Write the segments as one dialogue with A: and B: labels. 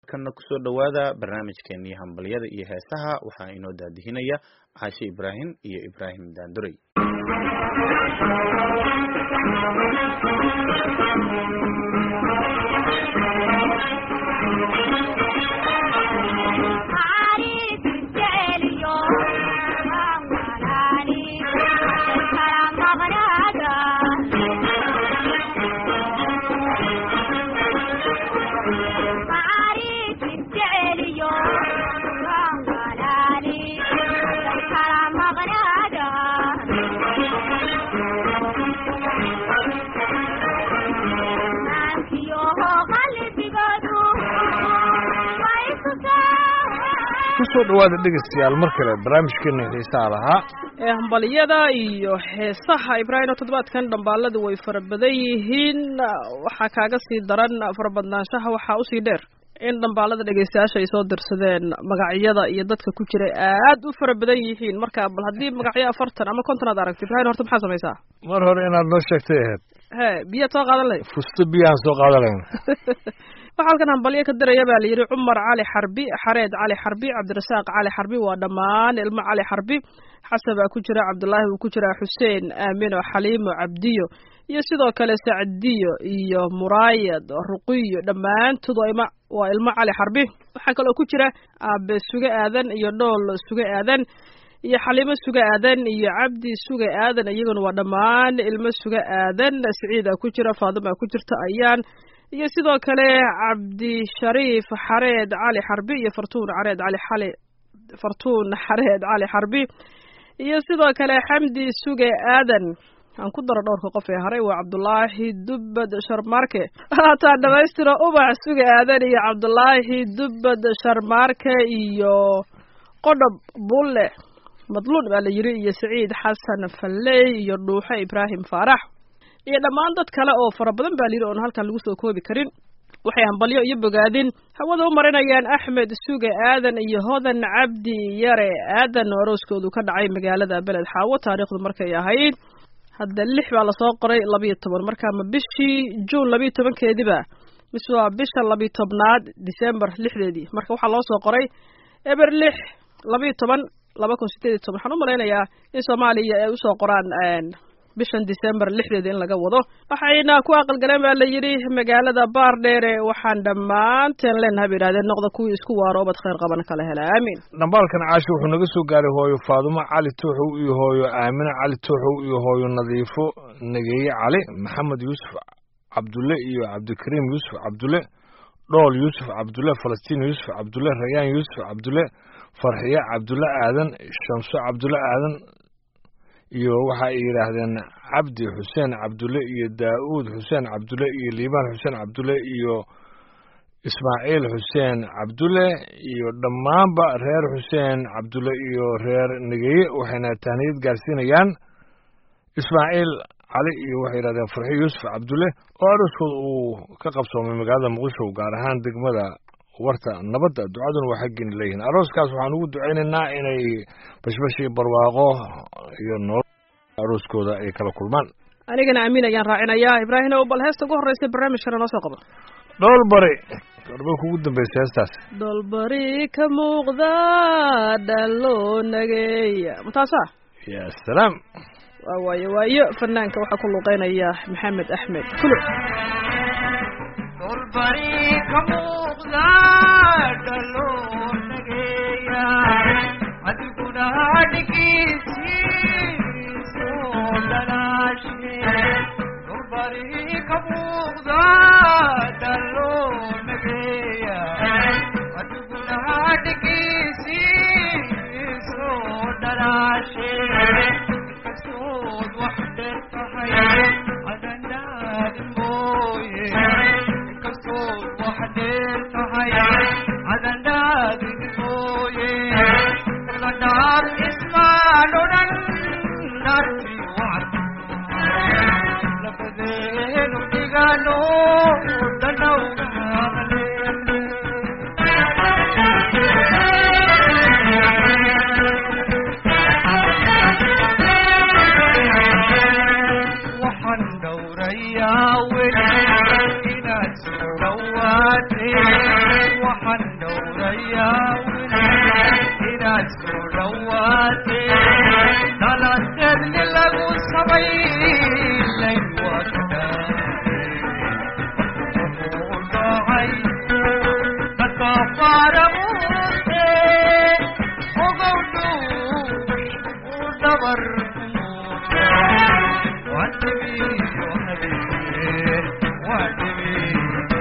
A: kana kusoo dhawaada barnaamijkeennii hambalyada iyo heesaha waxaa inoo daadihinaya Caashe Ibraahim iyo Ibraahim Daanduray.
B: kusoo dhawaada dhegeystayaal mar kale barnaamijkeena xiisaha lahaa
C: ee hambaliyada iyo heesaha Ibraahim toddobaadkan dhambaaladu way farabadan yihiin waxa kaaga sii daran farabadnaanshaha waxa u sii dheer in dhambaalada dhegeystayaasha ay soo dirsadeen magacyada iyo dadka ku jira aad u farabadan yihiin marka bal hadii magacyo 40 ama 50 aad aragtid Ibraahim horta maxaa sameeysaa
B: mar hore inaad noo sheegtay
C: biyo soo qaadan leh
B: fusto biyo soo qaadan leh
C: waxaan hambalyo ka diraya baa la yiri Umar Ali Harbi Xareed Ali Harbi Cabdirasaaq Ali Harbi waa dhamaan ilmo Ali Harbi xasaba ku jira Cabdullaahi uu ku jira Xuseen Aamino Xaliimo Cabdiyo iyo sidoo kale Saacdiyo iyo Muraayad Ruqiyo dhamaantood waa ilmo Ali Harbi waxa kale oo ku jira Aabe Suga Aadan iyo Dhool Suga Aadan iyo Xaliimo Suga Aadan iyo Cabdi Suga Aadan iyaguna waa dhamaan ilmo Suga Aadan Saciida ku jira Faadima ku jirta ayaan iyo sidoo kale Cabdi Shariif Xareed Ali Harbi iyo Fartuun Xareed Ali Harbi iyo sidoo kale Xamdi Suga Aadan aan ku daro dhowrka qof ee haray waa Cabdullaahi Dubbad Sharmarke taa dhameystiro Ubax Suga Aadan iyo Cabdullaahi Dubbad Sharmarke iyo Qodob Bulle Madluun baa la yiri iyo Saciid Xasan Falley iyo Dhuuxe Ibraahim Faarax iyo dhamaan dad kale oo farabadan baa liir oo halkan lagu soo koobi karin waxay hambalyo iyo bogaadin hawada u marinayaan Axmed Suga Aadan iyo Hodan Cabdi Yare Aadan arooskoodu ka dhacay magaalada Beled Xaawo taariikhdu markay ahayd hadda 6 baa la soo qoray 12 marka ma bishii June 12 keediba miswa bisha 12aad December 6deedii marka waxa loo soo qoray eber 6 12 2018 waxaan u maleynayaa in Soomaaliya ay u soo qoraan bishan December 6deeda in laga wado waxayna ku aqal galeen baa la yiri magaalada Baardheere waxaan dhamaanteen leenahay biraadeen noqda kuwii isku waaro bad khayr qaban kala hela aamin
B: dhambaalkan Caasho wuxuu naga soo gaaray hooyo Faaduma Cali Tuuxu iyo hooyo Aamina Cali Tuuxu iyo hooyo Nadiifo Nageeye Cali Maxamed Yuusuf Cabdulle iyo Cabdikariim Yuusuf Cabdulle Dhool Yuusuf Cabdulle Falastiin Yuusuf Cabdulle Rayaan Yuusuf Cabdulle Farxiya Cabdulle Aadan Shamso Cabdulle Aadan iyo waxa ay yiraahdeen Cabdi Xuseen Cabdulle iyo Daawud Xuseen Cabdulle iyo Liibaan Xuseen Cabdulle iyo Ismaaciil Xuseen Cabdulle iyo dhamaanba reer Xuseen Cabdulle iyo reer Nageeye waxayna tahniyad gaarsiinayaan Ismaaciil Cali iyo waxa yiraahdeen Farxiyo Yuusuf Cabdulle oo arooskooda uu ka qabsoomay magaalada Muqdisho gaar ahaan degmada warta nabadda ducaduna waxa gin leeyahay arooskaas waxaan ugu duceynaynaa inay bashbashi barwaaqo iyo nolol arooskooda ay kala kulmaan
C: anigana aamin ayaan raacinayaa Ibraahim oo bal heesta ugu horeysay barnaamijka noo soo qabo
B: Dhool Bari garba kugu dambeysay heestaas
C: Dhool Bari ka muuqda dhalo nageeya mutaasa
B: ya salaam
C: waayo fanaanka waxa ku luqeynaya Maxamed Axmed Kulu
D: Dhool Bari ka muuqda dhalo nageeya adiguna dhigisi soo dalaashe Dhool Bari ka muuqda dhalo nageeya adiguna dhigisi soo dalaashe kasood wax dheer tahay adanaad mooye kasood wax dheer tahay inaad soo dhawaate dhalanteedni lagu samaylay wadhaay dadka faaramuute ogowdhu dhabar wadhibiyo habee wadhibiyo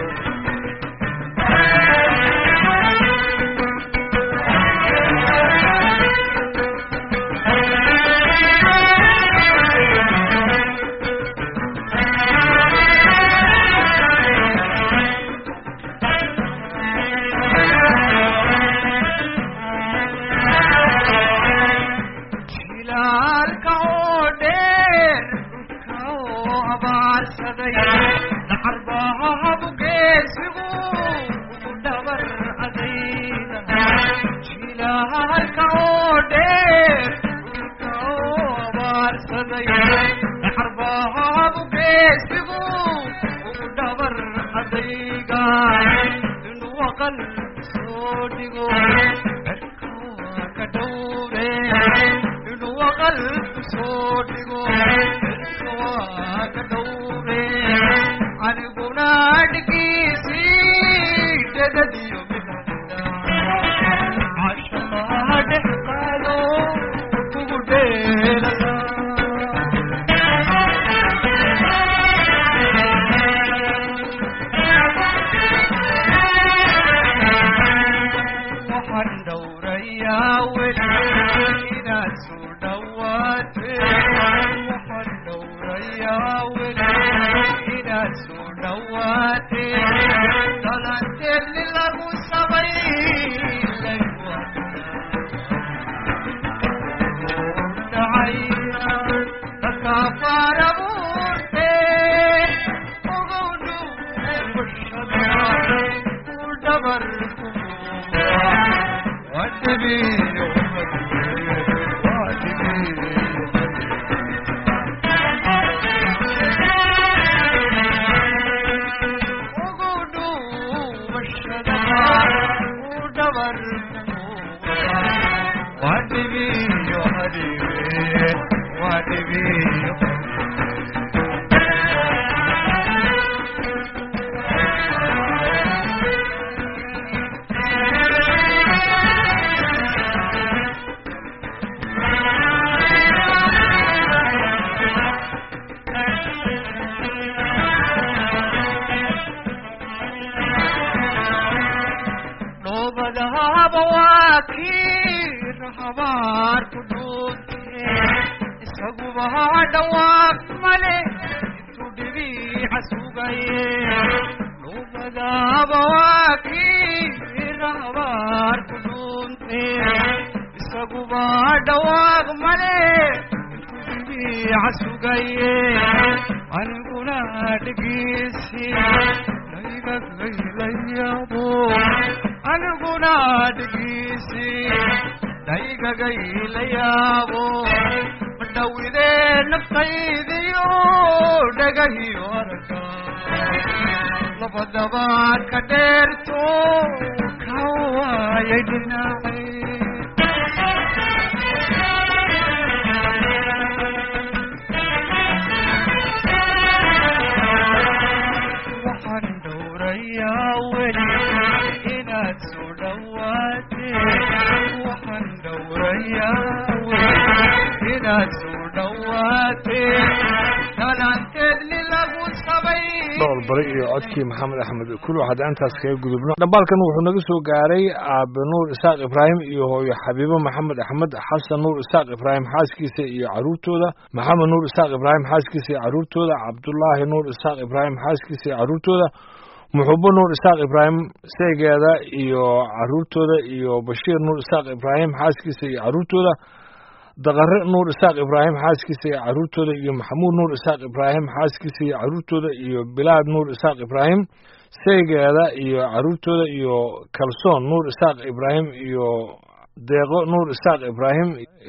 B: codkii maxamed axmed kul waxaad intaas kaga gudubno dhambaalkan wuxuu naga soo gaaray aabe nuur isaaq ibraahim iyo hooyo xabiibo maxamed axmed xasan nuur isaaq ibraahim xaaskiisa iyo caruurtooda maxamed nuur isaaq ibraahim xaaskiisa iyo caruurtooda cabdullaahi nuur isaaq ibraahim xaaskiisa iyo caruurtooda muxubo nuur isaaq ibraahim seegeeda iyo caruurtooda iyo bashiir nuur isaaq ibraahim xaaskiisa iyo caruurtooda daqare nuur isaaq ibraahim xaaskiisa iyo caruurtooda iyo maxamuud nuur isaaq ibraahim xaaskiisa iyo caruurtooda iyo bilaad nuur isaaq ibraahim seegeeda iyo caruurtooda iyo kalsoon nuur isaaq ibraahim iyo deeqo nuur isaaq ibraahim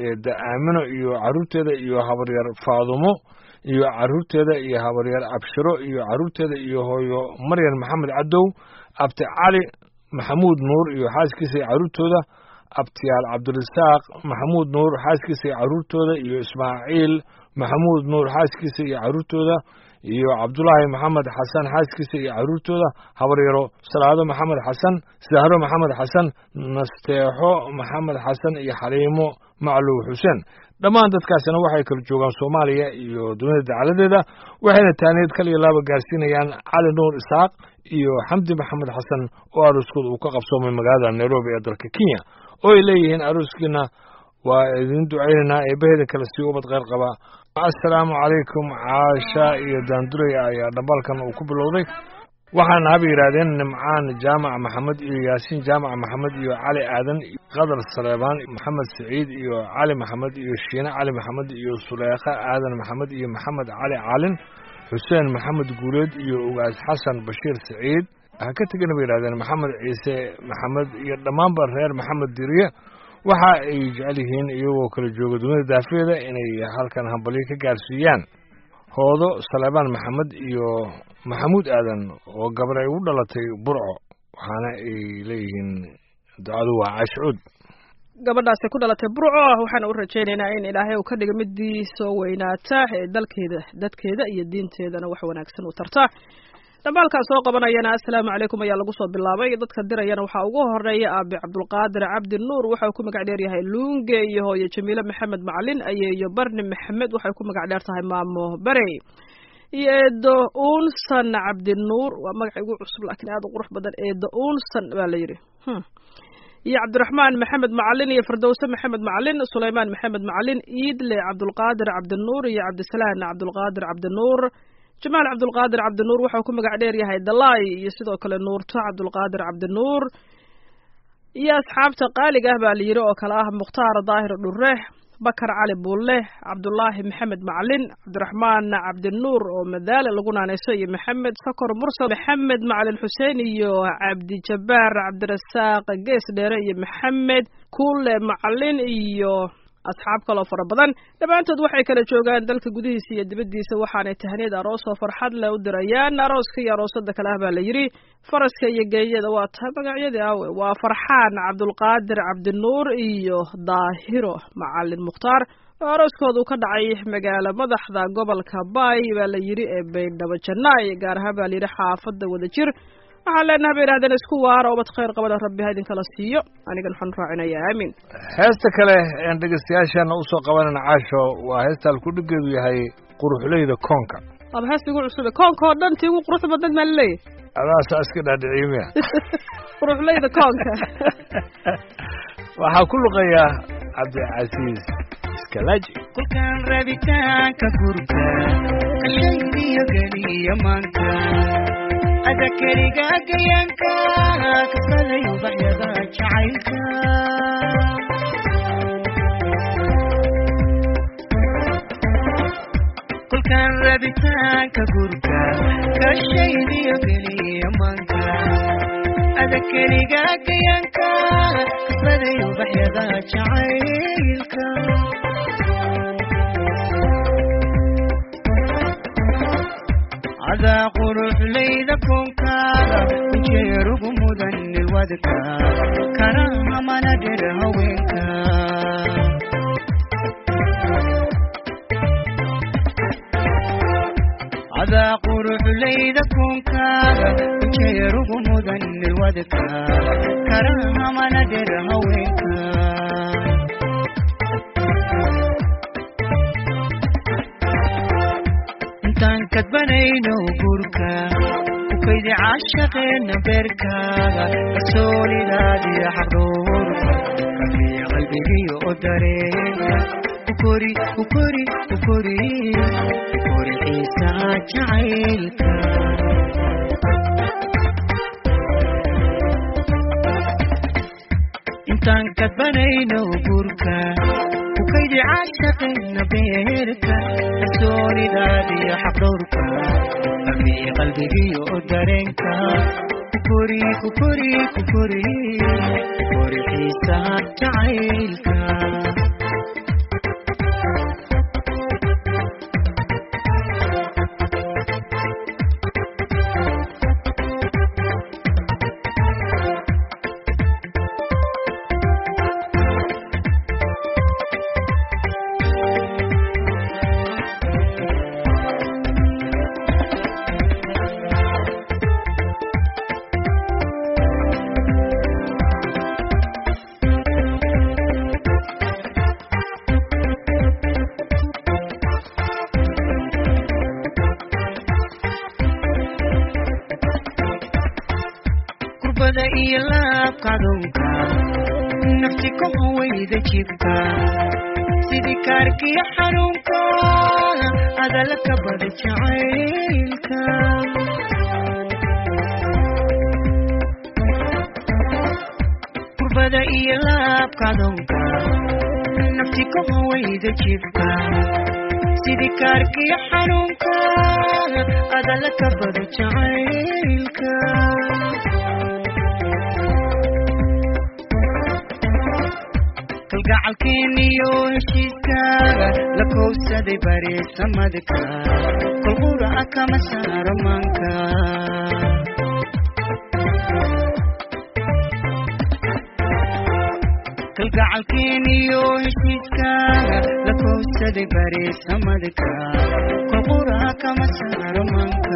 B: aamino iyo caruurteeda iyo habaryar faadumo iyo caruurteeda iyo habaryar abshiro iyo caruurteeda iyo hooyo maryan maxamed cadow abti cali maxamuud nuur iyo xaaskiisa iyo caruurtooda abtiyaal cabdirasaaq maxamuud nuur xaaskiisa iyo carruurtooda iyo ismaaciil maxamuud nuur xaaskiisa iyo carruurtooda iyo cabdulaahi maxamed xasan xaaskiisa iyo carruurtooda habaryaro salaado maxamed xasan sahro maxamed xasan nasteexo maxamed xasan iyo xaliimo macluw xuseen dhammaan dadkaasina waxay kala joogaan soomaaliya iyo dunida dacaladeeda waxayna taaniid kal iyo laaba gaarsiinayaan cali nuur isaaq iyo xamdi maxamed xasan oo arooskooda uu ka qabsoomay magaalada nairobi ee dalka kenya oo ay leeyihiin arooskiina waa idin ducaynaynaa eebbaheeda kale sii ubad kheyr qaba assalaamu calaykum caasha iyo daandurey ayaa dhambalkan uu ku bilowday waxaana haba yidhaahdeen nimcaan jaamac maxamed iyo yaasiin jaamac maxamed iyo cali aadan qadar saleebaan maxamed siciid iyo cali maxamed iyo shiine cali maxamed iyo suleekha aadan maxamed iyo maxamed cali caalin xuseen maxamed guuleed iyo ugaas xasan bashiir siciid ha ka tegana ba yidhahdeen maxamed ciise maxamed iyo dhammaanba reer maxamed diriye waxa ay jecel yihiin iyagoo kala jooga dunida daafeeda inay halkan hambalyo ka gaarsiiyaan hoodo saleebaan maxamed iyo maxamuud aadan oo gabar ay u dhalatay burco waxaana ay leeyihiin ducadu waa caashcuud
C: gabadhaasay ku dhalatay burco waxaana u rajaynaynaa in ilaahay uu ka dhiga midii soo weynaata ee dalkeeda dadkeeda iyo diinteedana wax wanaagsan u tarta dhambaalkaan soo qabanayana assalaamu calaykum ayaa lagu soo bilaabay dadka dirayana waxaa ugu horeeya aabe cabdulqaadir cabdi nuur waxa uu ku magac dheer yahay luunge iyo hooyo jamiile maxamed macalin ayeeyo barni maxamed waxay ku magac dheer tahay maamo barey iyo eedo uunsan cabdi nuur waa magaca ugu cusub laakiin aad u qurux badan eedo uunsan baa la yidhi iyo cabdiraxmaan maxamed macalin iyo firdowse maxamed macalin sulaymaan maxamed macalin iidle cabdulqaadir cabdinuur iyo cabdisalaan cabdulqaadir cabdinuur jamaal cabdulqaadir cabdinuur waxau ku magac dheer yahay dalaay iyo sidoo kale nuurto cabdulqaadir cabdinuur iyo asxaabta qaaliga ah baa la yidhi oo kale ah mukhtaar daahir dhure bakar cali buulle cabdulaahi maxamed macalin cabdiraxmaan cabdinuur oo madaale lagu naanayso iyo maxamed sakor mursal maxamed macalin xuseen iyo cabdijabbaar cabdirasaaq gees dheere iyo maxamed kuule macalin iyo asxaab kaloo fara badan dhammaantood waxay kala joogaan dalka gudihiisa iyo dibaddiisa waxaanay tahniid aroos oo farxad leh u dirayaan arooska iyo aroosada kale ah baa la yidhi faraska iyo geeyada waa tahay magacyadii awe waa farxaan cabdulqaadir cabdinuur iyo daahiro macalin mukhtaar oo arooskoodu ka dhacay magaalo madaxda gobolka baay baa la yidhi ee baydhabo jannaay gaar ahaan baa la yidhi xaafadda wadajir waxaan leenaha bay yidhahdeen isku waara ubad khayr qabana rabbi ha idinkala siiyo anigan waxaan raacinaya aamin
B: heesta kale een dhegeystayaashaana usoo qabanayna caasho waa heesta alkudhigeedu yahay quruxleyda koonka
C: aba heesta igu cusube koonka oo dhan tii ugu quruxda badneed maa laleeyahy
B: adaasaa iska dhaadhiciye miya
C: quruxleyda koonka
B: waxaa ku luqayaa cabdicasiis iskalaji
D: kulkaan rabitaanka gurka kashaydiyo geliya maanka adakeriga gayanka kasaday ubaxyada jacaylka kulkaan rabitaanka gurka kashaydiyo geliya maanka adakeriga gayanka kasaday ubaxyada jacaylka عذا قروح ليدا كونكاغا وجيرغ مدن الودكا كراها ما ندر هوينكا عذا قروح ليدا كونكاغا وجيرغ مدن الودكا كراها ما ندر هوينكا كتبنينو بركا وكيدي عاشقين بركا رسولي دادي حضورك كفي قلبي يقدرين وكوري وكوري وكوري وكوري عيسى جعيلك انتان كتبنينو بركا وكيدي عاشقين بيركا رسولي دادي حضورك أمي قلبي يقدرينك كوري كوري كوري كوري حساب جعيلك laabkadunka nafti kuma weyda jibka sidii kaarkiyo xanuunka adala ka bada jacaylka kurbada iyo laabkadunka nafti kuma weyda jibka sidii kaarkiyo xanuunka adala ka bada jacaylka kalgacalkeeniyo heshiiskaaga la kowsaday bareesamadka kolqura kama saaro maanka kalgacalkeeniyo heshiiskaaga la kowsaday bareesamadka kolqura kama saaro maanka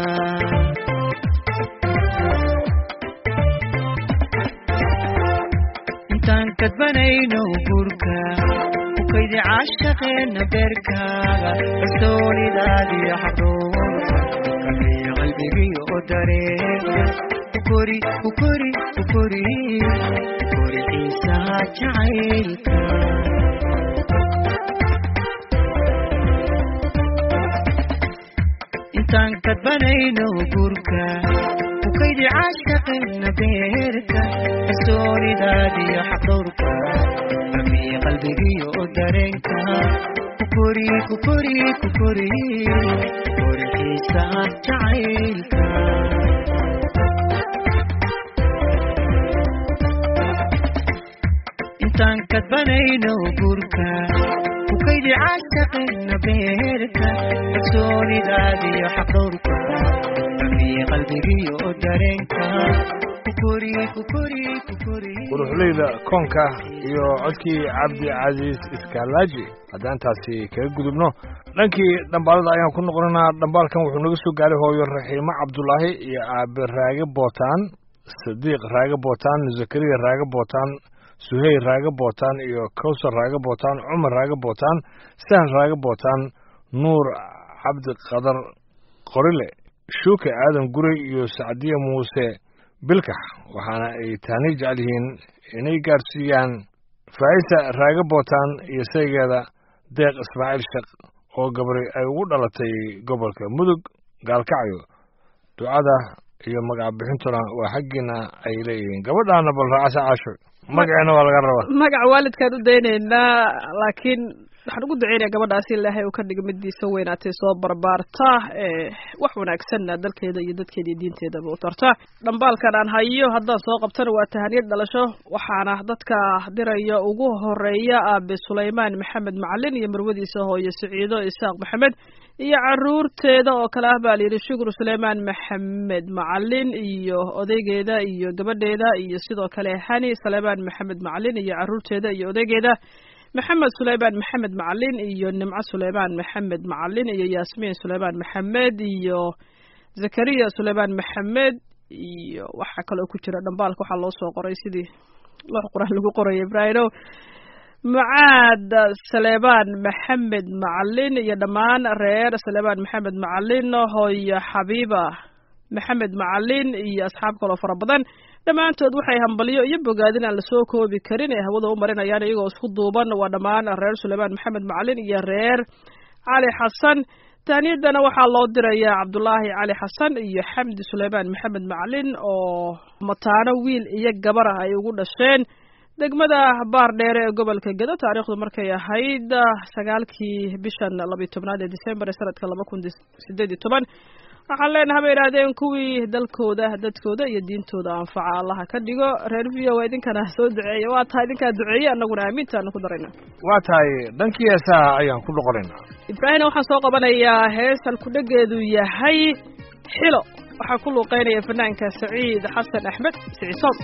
D: intaan kadbanayno gurka ku kaydi caashaqeena beerkaaga kalsoonidaadiyo xaqoonka kamiyo qalbigiyo oo dareenka kukori xiisaha jacaylka intaan kadbanayno gurka ku kaydi caashaqeena beerka kalsoonidaadiyo xaqoonka kamiyo qalbigiyo oo dareenka kukori xiisaha jacaylka intaan kadbanayno gurka ku kaydi caashaqeena beerka kalsoonidaadiyo xaqoonka kamiyo qalbigiyo oo dareenka
B: quruxleyda koonka iyo codkii cabdi casiis iskaalaaji haddaan taasi kaga gudubno dhankii dhambaalada ayaan ku noqonanaa dhambaalkan wuxuu naga soo gaaray hooyo raxiimo cabdulaahi iyo aabe raage bootaan sadiiq raage bootaan zakariya raage bootaan suhey raage bootaan iyo kawsar raage bootaan cumar raage bootaan sahal raage bootaan nuur cabdi qadar qorile shuuke aadan gurey iyo sacdiye muuse bilkax waxaana ay taani jecel yihiin inay gaarsiiyaan faa'isa raage bootaan iyo saygeeda deeq ismaaciil sheekh oo gabri ay ugu dhalatay gobolka mudug gaalkacyo ducada iyo magac bixintuna waa xaggiina ay leeyihiin gabadhaana bal raacasa caasho magaceena waa laga rabaa
C: magaca waalidkaan u daynaynaa laakiin waxaan ugu duceynaya gabadhaasi ilaahay uu ka dhigo midiisa weynaatay soo barbaarta wax wanaagsanna dalkeeda iyo dadkeeda iyo diinteedaba u tarta dhambaalkan aan hayo haddaan soo qabtana waa tahaniyad dhalasho waxaana dadka diraya ugu horeeya aabe sulaymaan maxamed macalin iyo marwadiisa hooyo siciido isaaq maxamed iyo caruurteeda oo kale ah baa layidhi shukur sulaymaan maxamed macalin iyo odaygeeda iyo gabadheeda iyo sidoo kale hani sulaymaan maxamed macalin iyo caruurteeda iyo odaygeeda maxamed sulaymaan maxamed macalin iyo nimco sulaymaan maxamed macalin iyo yaasmiin sulaymaan maxamed iyo zakariya sulaymaan maxamed iyo waxaa kaloo ku jira dhambaalka waxaa loo soo qoray sidii loox quraan lagu qoraya ibraahimow macaad sulaymaan maxamed macalin iyo dhammaan reer sulaymaan maxamed macalin hooyo xabiiba maxamed macalin iyo asxaab kaloo fara badan dhammaantood waxay hambalyo iyo bogaadin aan lasoo koobi karin ee hawada u marinayaan iyagoo isku duuban waa dhammaan reer sulaymaan maxamed macalin iyo reer cali xasan taaniyadana waxaa loo dirayaa cabdulaahi cali xasan iyo xamdi sulaymaan maxamed macalin oo mataano wiil iyo gabar ah ay ugu dhasheen degmada baar dheere ee gobolka gedo taariikhdu markay ahayd 9 bishan 12 ee December sanadka 2018 waxaan leenahay bay yiraahdeen kuwii dalkooda dadkooda iyo diintooda anfaca Allah ka dhigo reer video idinkana soo duceeyo waa tahay idinka duceeyo anaguna aamintaan ku darayna
B: waa tahay dhankii heesaha ayaan ku noqonaynaa
C: ibraahim waxaan soo qabanayaa heesal ku dhageedu yahay xilo waxaa ku luuqeynaya fanaanka Saciid Xasan Axmed Siciisood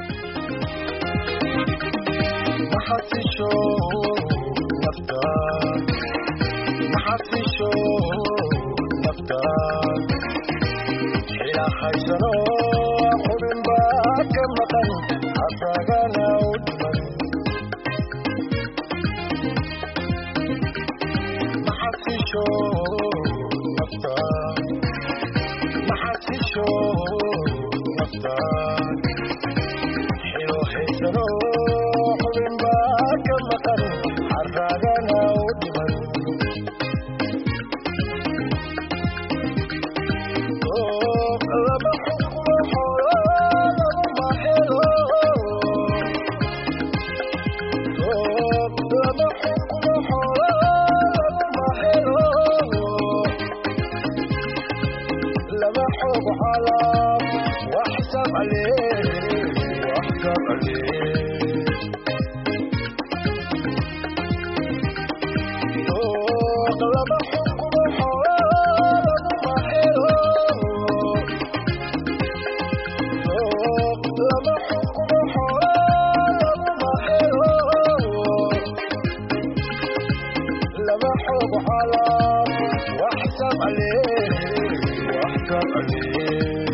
E: حيسنو قبن باك مقن أساقنا ودمن محسشو نفتان sidano xubin baa ka maqan xarraagana u dhiman laba xukumo xoolo laguma helo laba xukumo xoolo laguma helo laba xog calaam waxsab عليه واحكم عليه لما حكم حوالي ما حلو لما حكم حوالي ما حلو لما حب على واحسب عليه واحكم عليه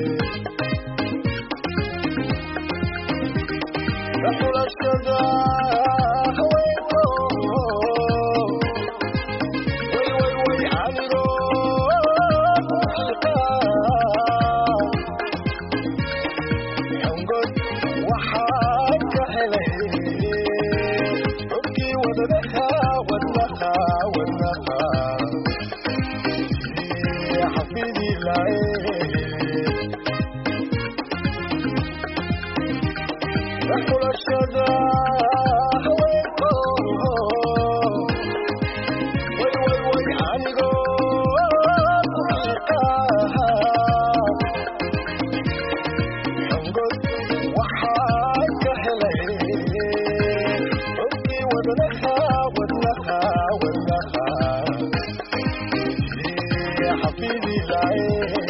E: دخل الشجاع وي وي وي عمرو حنقد وحاك حليه ابكي ودنخا ودنخا ودنخا يا حفيدي العين دخل الشجاع وي وي وي عنقو حنقد وحاك حليه ابكي ودنخا ودنخا ودنخا يا حفيدي العين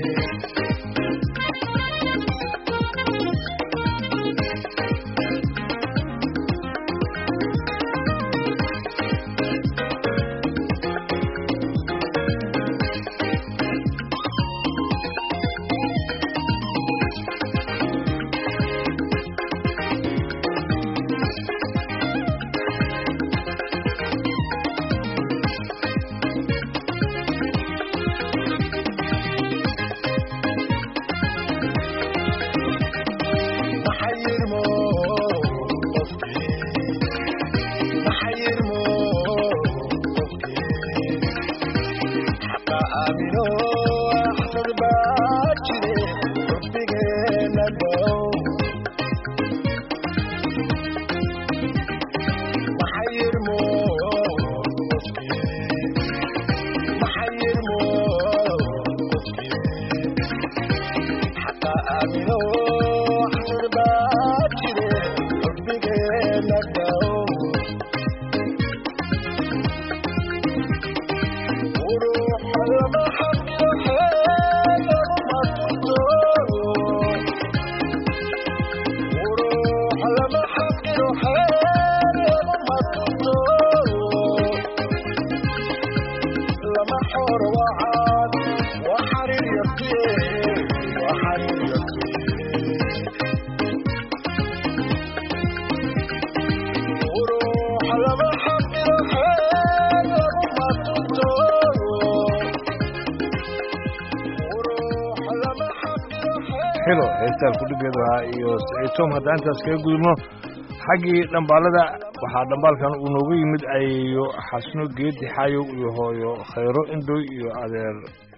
B: helo heestaan kudhigeedu ahaa iyo tom haddaan intaas kaga gudubno xaggii dhambaalada waxaa dhambaalkan uu noogu yimid ayo xasno geedi xayow iyo hooyo khayro indhoy iyo adeer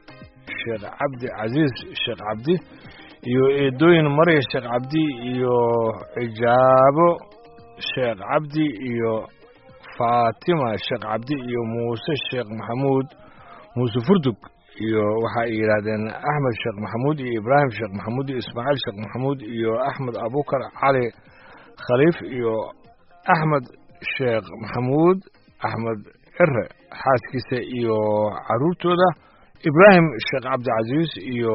B: sheekh cabdi casiis sheekh cabdi iyo eedooyin marya sheekh cabdi iyo cijaabo sheekh cabdi iyo faatima sheekh cabdi iyo muuse sheekh maxamuud muuse furdug iyo waxa ay yiraahdeen axmed sheekh maxamuud iyo ibraahim sheekh maxamuud iyo ismaaciil sheekh maxamuud iyo axmed abubakar cali khaliif iyo axmed sheekh maxamuud axmed cire xaaskiisa iyo caruurtooda ibraahim sheekh cabdicasiis iyo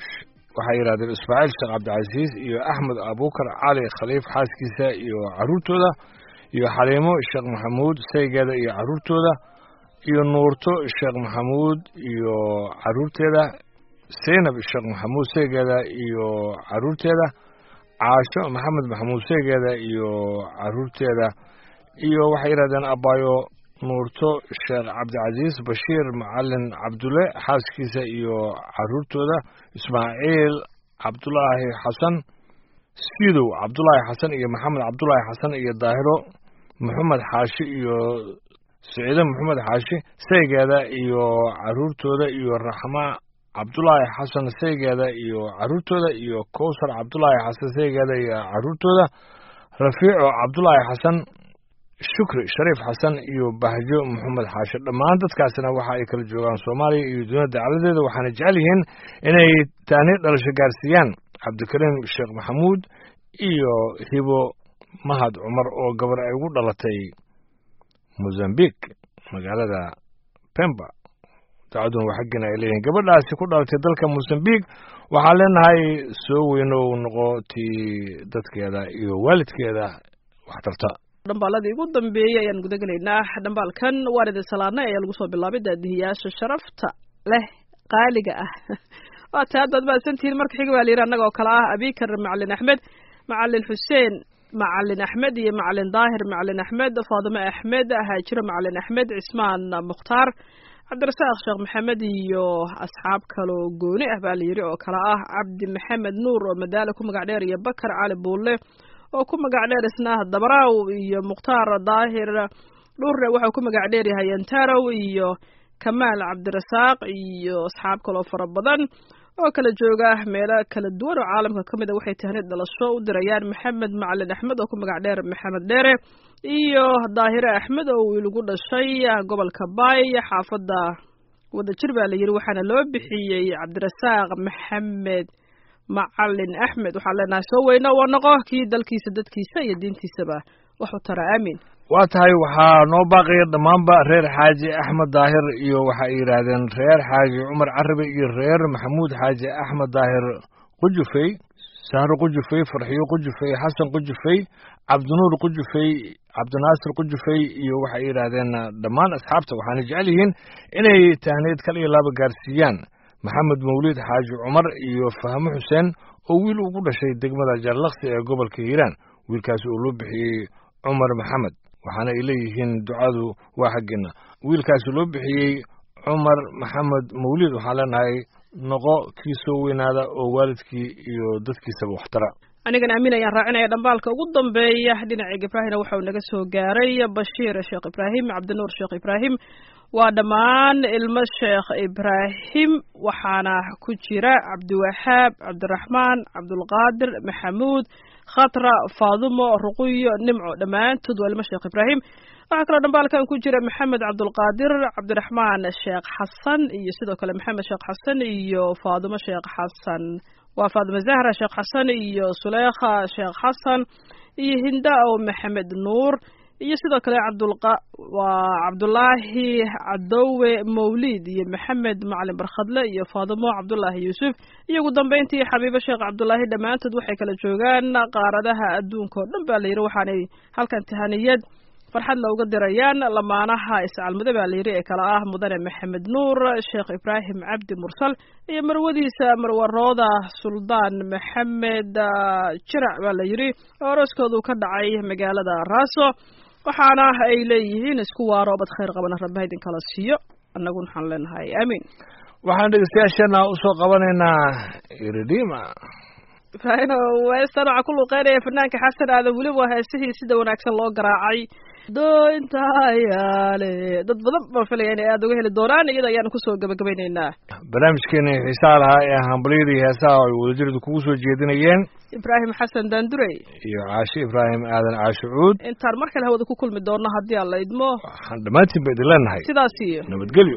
B: waxay yiraahdeen ismaaciil sheekh cabdicasiis iyo axmed abubakar cali khaliif xaaskiisa iyo caruurtooda iyo xaliimo sheekh maxamuud saygeeda iyo caruurtooda iyo nuurto sheekh maxamuud iyo caruurteeda zaynab sheekh maxamuud saygeeda iyo caruurteeda caasho maxamed maxamuud saygeeda iyo caruurteeda iyo waxay yidhahdeen abaayo nuurto sheekh cabdicasiis bashiir macalin cabdulle xaaskiisa iyo caruurtooda ismaaciil cabdulaahi xasan siidow cabdulaahi xasan iyo maxamed cabdulaahi xasan iyo daahiro maxamed xaashi iyo siciide maxamed xaashi saygeeda iyo caruurtooda iyo raxma cabdulaahi xasan saygeeda iyo caruurtooda iyo kowsar cabdulaahi xasan saygeeda iyo caruurtooda rafiico cabdulaahi xasan shukri shariif xasan iyo bahjo maxamed xaashi dhammaan dadkaasina waxa ay kala joogaan soomaaliya iyo dunida dacaladeeda waxaana jecel yihiin inay taani dhalasho gaarsiiyaan cabdikariim sheekh maxamuud iyo hibo mahad cumar oo gabar ay ugu dhalatay mozambique magaalada pemba dacwaduna waa xaggina ay leeyihiin gabadhaasi ku dhalatay dalka mozambique waxaan leenahay soo weynow noqotii dadkeeda iyo waalidkeeda waxtarta
C: dhambaaladii ugu dambeeyey ayaan guda gelaynaa dhambaalkan waan idin salaadnay ayaa lagu soo bilaabay daadihiyaasha sharafta leh qaaliga ah waa taa haddaad mahadsantihiin marka xiga baa la yidhi annaga oo kale ah abikar macalin axmed macalin xuseen macalin axmed iyo macalin daahir macalin axmed faadime axmed haajiro macalin axmed cismaan mukhtaar cabdirasaaq sheekh maxamed iyo asxaab kaloo gooni ah baa la yidhi oo kale ah cabdi maxamed nuur oo madaale ku magac dheer iyo bakar cali buulle oo ku magac dheer isna dabraw iyo mukhtaar daahir dhurre waxau ku magac dheer yahay antarow iyo kamaal cabdirasaaq iyo asxaab kaloo fara badan oo kala jooga meelo kala duwan oo caalamka ka mid a waxay tahnid dhalasho u dirayaan maxamed macalin axmed oo ku magac dheer maxamed dheere iyo daahire axmed oo wiil ugu dhashay gobolka baay xaafadda wadajir baa la yidhi waxaana loo bixiyey cabdirasaaq maxamed macalin axmed waxaan leenahay soo weyno waa noqo kii dalkiisa dadkiisa iyo diintiisaba wax u tara aamin
B: waa tahay waxaa noo baaqaya dhammaanba reer xaaji axmed daahir iyo waxa ay yidhaahdeen reer xaaji cumar carabi iyo reer maxamuud xaaji axmed daahir qujufey sahro qujufey farxiyo qujufey xasan qujufey cabdinuur qujufey cabdinaasir qujufey iyo waxay yidhaahdeen dhammaan asxaabta waxaana jecel yihiin inay tahneed kal iyo laaba gaarsiiyaan maxamed mawliid xaaji cumar iyo fahmo xuseen oo wiil ugu dhashay degmada jaarlaksi ee gobolka hiiraan wiilkaasi oo loo bixiyey cumar maxamed waxaana ay leeyihiin ducadu waa xaggeena wiilkaasi loo bixiyey cumar maxamed mawliid waxaan leenahay noqo kii soo weynaada oo waalidkii iyo dadkiisaba waxtara
C: anigana amiin ayaan raacinaya dhambaalka ugu dambeeya dhinaca ibraahimna waxau naga soo gaaray bashiir sheekh ibraahim cabdinuur sheekh ibraahim waa dhammaan ilmo sheekh ibraahim waxaana ku jira cabdiwaxaab cabdiraxmaan cabdulqaadir maxamuud khatra faadumo ruqiyo nimco dhammaantood waa ilmo sheekh ibraahim waxaa kaloo dhambaalkan ku jira maxamed cabdulqaadir cabdiraxmaan sheekh xasan iyo sidoo kale maxamed sheekh xasan iyo faadumo sheekh xasan waa faadime zahra sheekh xasan iyo suleekha sheekh xasan iyo hinda oo maxamed nuur iyo sidoo kale waa cabdulaahi cadowe mawliid iyo maxamed macalin barkhadle iyo faadimo cabdulaahi yuusuf iyo ugu dambeyntii xabiibo sheekh cabdulaahi dhammaantood waxay kala joogaan qaaradaha adduunka oo dhan baa la yidhi waxaanay halkan tahaniyad farxad looga dirayaan lamaanaha iscalmade baa la yidhi ee kala ah mudane maxamed nuur sheekh ibraahim cabdi mursal iyo marwadiisa marwarooda suldaan maxamed jirac baa la yidhi oo arooskoodu ka dhacay magaalada raaso waxaana ay leeyihiin isku waaro bad khayr qabana rabbaha idin kala siiyo annaguna waxaan leenahay aamiin
B: waxaan dhegeystayaasheena usoo qabanaynaa iridima
C: ibraahino heestan waxaa ku luuqeynaya fanaanka xasan aadan weliba waa heesihii sida wanaagsan loo garaacay doointayaale dad badan baan filaya inay aada uga heli doonaan iyada ayaanu kusoo gabagabaynaynaa
B: barnaamijkeena xiisaha lahaa ee hambalyada iyo heesaha ay wadajiradu kugu soo jeedinayeen
C: ibraahim xasan daandurey
B: iyo caashi ibraahim aadan caashucuud
C: intaan mar kale hawada ku kulmi doonno haddii aan la idmo
B: waxaan dhammaantiin ba idin leenahay
C: sidaas iyo
B: nabadgelyo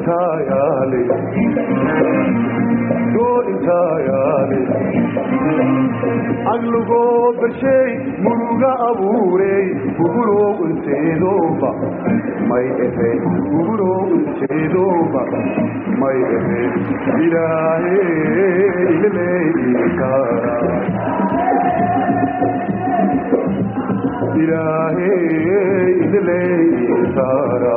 E: intaayale do intaayale aglugo bershay muruga abuurey guguro inteedoba may efe guguro inteedoba may efe ilaahay ileeykaara ilaahay ileeykaara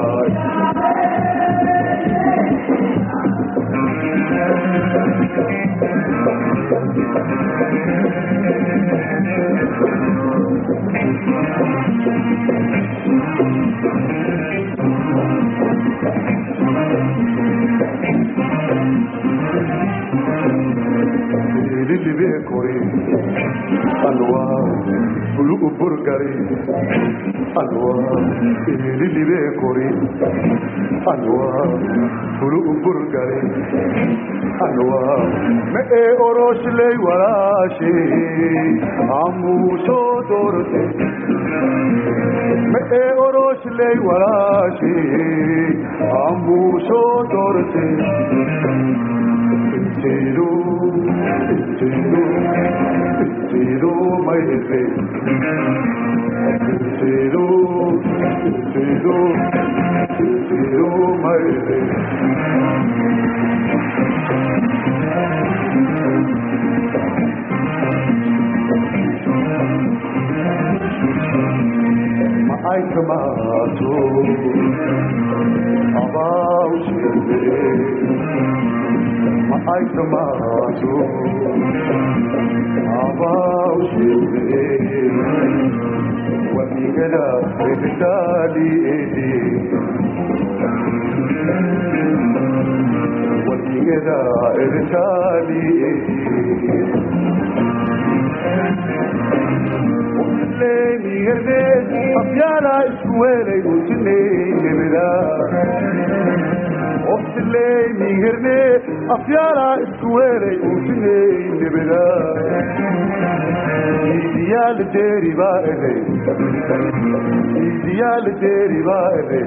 E: Libe kore alwa bulu burgari alwa libe kore alwa bulu burgari alwa me orosh le warashi amu so dorte me orosh le warashi amu so dorte Zero my face. Zero my face. My tomato about you. My tomato about you. What you get up with the daddy? What you get up with the daddy? Lady, Afiara is where they go to name it up. Lady, Afiara is where they go to name it up. Ideal derivative. Ideal derivative.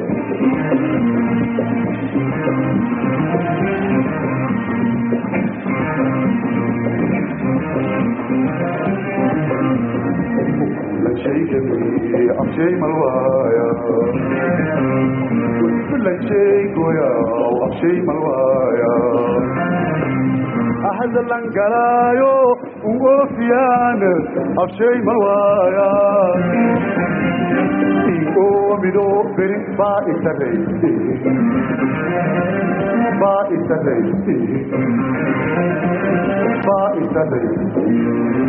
E: أبشي ملوايا كل شيء قويا وأبشي ملوايا أحد اللنقلايو وغوفيان أبشي ملوايا إيقو مدو برين بائس الرئيس بائس الرئيس بائس الرئيس